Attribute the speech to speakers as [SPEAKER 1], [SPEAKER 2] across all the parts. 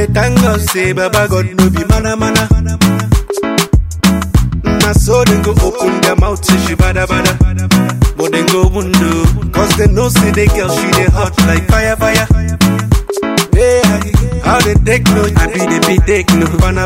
[SPEAKER 1] dey thank God say Baba God no be mana. Na so they go open their mouth say she bada. But they go window, cause they know say the girl she dey hot like fire. Yeah, how they take no, I be the big take no, bana.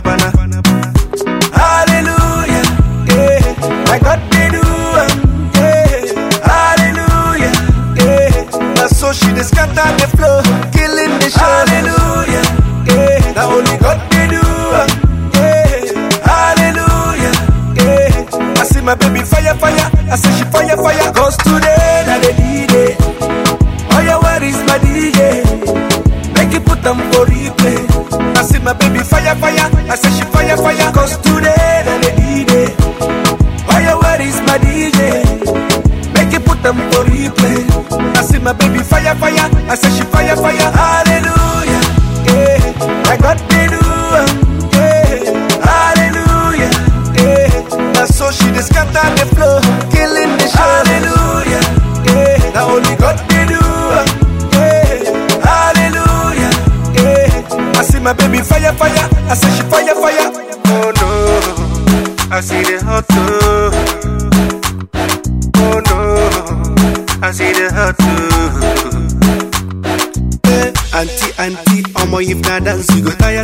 [SPEAKER 1] Hallelujah, yeah, my God they do, yeah, hallelujah, yeah. Now so she dey scatter the floor, killing the show. Hallelujah, yeah, now only God they do, yeah, hallelujah, yeah. I see my baby fire, I say she fire, cause today na the D-Day. Oh yeah, where is my DJ? Make it put them for replay. I see my baby fire, I say she fire, cause today na the D-Day. Oh yeah, where is my DJ? Make it put them for replay. I see my baby fire, I say she fire, hallelujah, yeah, I got the do, yeah, hallelujah, yeah, now so she dey scatter the floor, killing the show, hallelujah, yeah, now only God they do, yeah, hallelujah, yeah, I see my baby fire, I say she fire, oh no, I see the hot too. Oh no, I see the hurt too. Auntie, omo if na dance you go tire.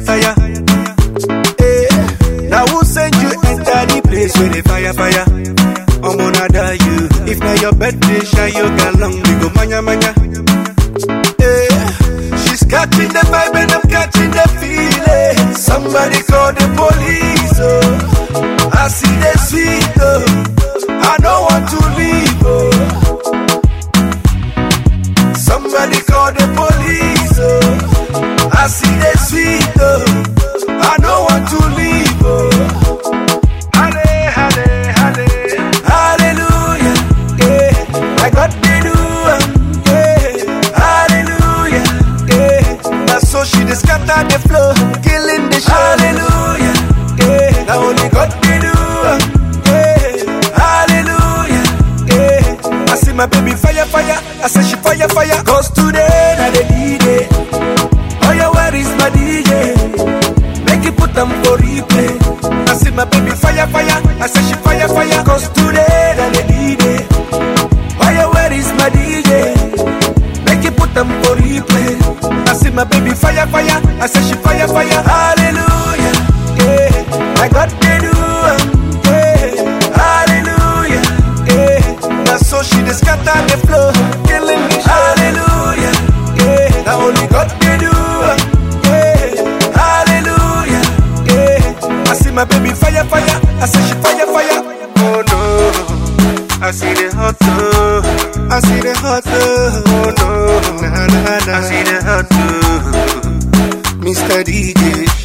[SPEAKER 1] Now who send you enter the place where the fire? Omo nada you. If na your birthday, shy you galong, we go manya. She's catching the vibe and I'm catching the feeling. Somebody call the police, oh. I see the sweet, oh. I don't want to leave, oh. Somebody call the police, oh. I see the sweet, oh. I don't want to leave, oh. Hallelujah, yeah. I got the do, yeah. Hallelujah, yeah. Now so she dey scatter the floor, killing the show. Hallelujah, yeah. Now only God they do, yeah. Hallelujah, yeah. I see my baby fire, I say she fire, cause today na the D-Day. Oh yeah, where is my DJ? Make it put them for replay. I see my baby fire, I say she fire, cause today na the D-Day. Oh yeah, where is my DJ? Make it put them for replay. I see my baby fire, I say she fire, hallelujah, yeah, I got the do, yeah, hallelujah, yeah, now so she dey scatter the floor, killing me, hallelujah, yeah, now only God they do, yeah, hallelujah, yeah, I see my baby fire, I say she fire, oh no, I see the hot too, I see the hot too, oh no, I see the hot too, Mr. DJ.